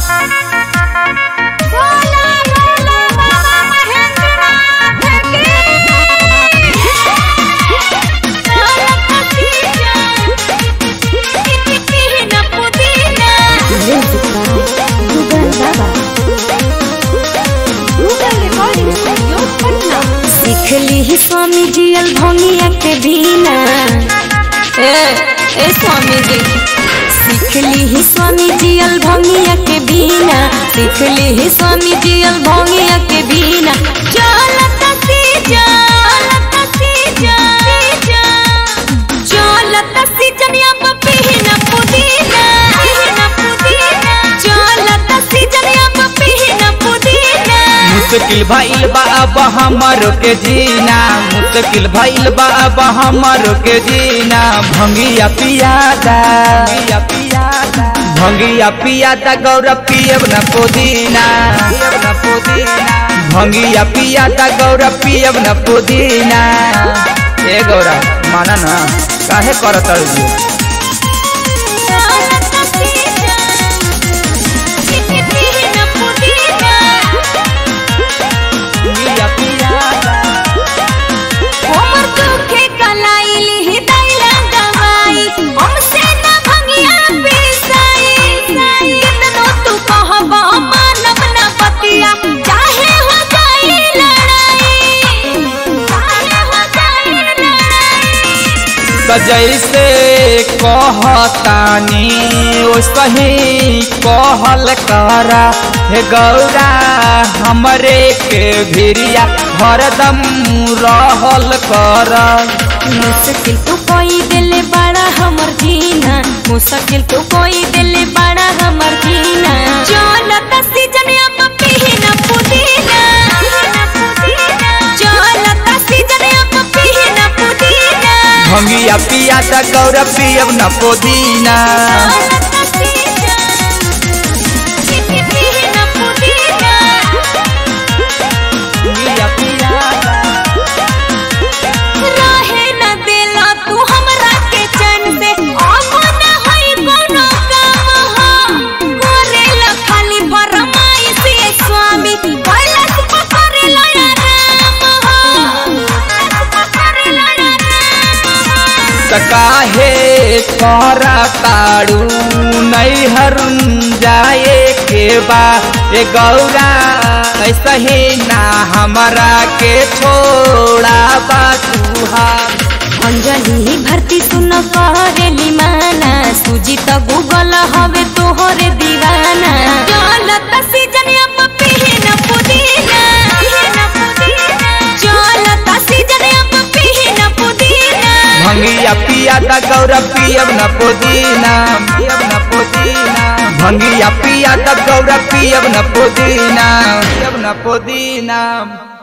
सीखली ही स्वामी जियल भंगिया के बिना ए स्वामी जी सीखली ही स्वामी जियल भंगिया के बिना सीखली ही स्वामी जियल भंगिया के बिना चलत सीजनिया पपीना पुदीना चलत सीजनिया पपीना पुदीना मुश्किल भइल बा अब हमरो के जीना मुश्किल भइल बा अब हमरो के जीना भंगिया पियादा भंगिया पियादा गौरा पियब न पुदीना भंगिया पियादा गौरा पियब न पुदीना ए गौरा माना ना काहे करत रही जैसे कहतानी वैसे कहल करा हे गौरा हमरे के भिरिया हरदम रहल कर मुश्किल तो कोई दिले बड़ा हमर जीना मुश्किल तो कोई दिले बड़ा हमर जीना चलत सीजनिया पपीना पुदीना चलत सीजनिया पपीना पुदीना भंगिया पियादा गौरा पियब न पुदीना काहे करताड़ू नैहर जाए के बा ए गौरा ऐसा ही ना हमरा के छोड़ा बा तुहार अंजलि भर्ती सुन करेली माना सूजी त गूगल हवे तोहरे दीवाना चलत सीजनिया पपीना पुदीना चलत सीजनिया पपीना पुदीना भंगिया पियादा गौरा पियब न पुदीना भंगिया पियादा गौरा पियब न पुदीना